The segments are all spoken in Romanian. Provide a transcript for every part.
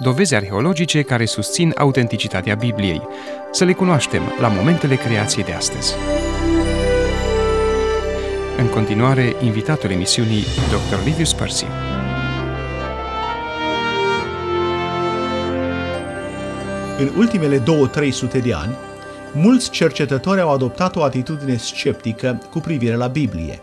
dovezi arheologice care susțin autenticitatea Bibliei. Să le cunoaștem la Momentele Creației de astăzi. În continuare, invitatul emisiunii, Dr. Livius Părsi. În ultimele 200-300 de ani, mulți cercetători au adoptat o atitudine sceptică cu privire la Biblie.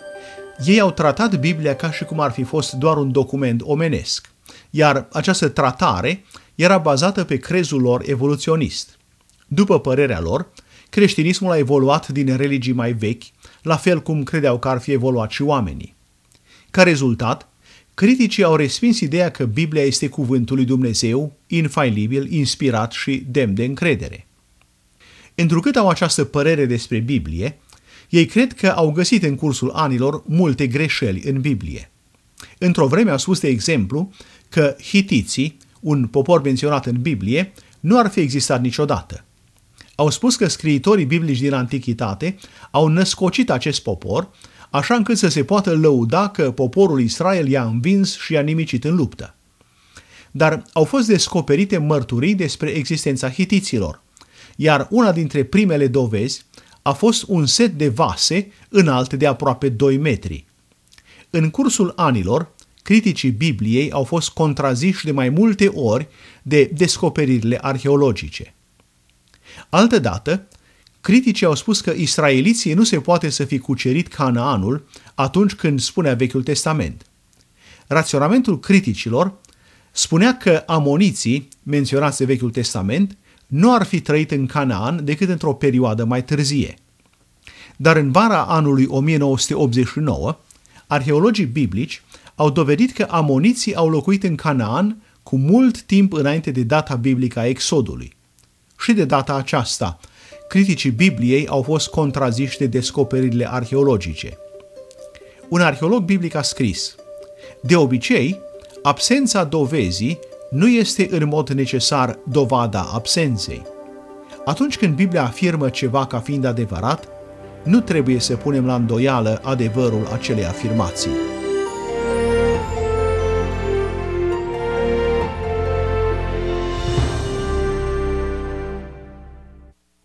Ei au tratat Biblia ca și cum ar fi fost doar un document omenesc, iar această tratare era bazată pe crezul lor evoluționist. După părerea lor, creștinismul a evoluat din religii mai vechi, la fel cum credeau că ar fi evoluat și oamenii. Ca rezultat, criticii au respins ideea că Biblia este cuvântul lui Dumnezeu, infailibil, inspirat și demn de încredere. Întrucât au această părere despre Biblie, ei cred că au găsit în cursul anilor multe greșeli în Biblie. Într-o vreme au spus, de exemplu, că hitiții, un popor menționat în Biblie, nu ar fi existat niciodată. Au spus că scriitorii biblici din Antichitate au născocit acest popor, așa încât să se poată lăuda că poporul Israel i-a învins și i-a nimicit în luptă. Dar au fost descoperite mărturii despre existența hitiților, iar una dintre primele dovezi a fost un set de vase înalt de aproape 2 metri. În cursul anilor, criticii Bibliei au fost contraziși de mai multe ori de descoperirile arheologice. Altădată, criticii au spus că israeliții nu se poate să fi cucerit Canaanul atunci când spunea Vechiul Testament. Raționamentul criticilor spunea că amoniții, menționați de Vechiul Testament, nu ar fi trăit în Canaan decât într-o perioadă mai târzie. Dar în vara anului 1989, arheologii biblici au dovedit că amoniții au locuit în Canaan cu mult timp înainte de data biblică a Exodului. Și de data aceasta, criticii Bibliei au fost contraziși de descoperirile arheologice. Un arheolog biblic a scris: de obicei, absența dovezii nu este în mod necesar dovada absenței. Atunci când Biblia afirmă ceva ca fiind adevărat, nu trebuie să punem la îndoială adevărul acelei afirmații.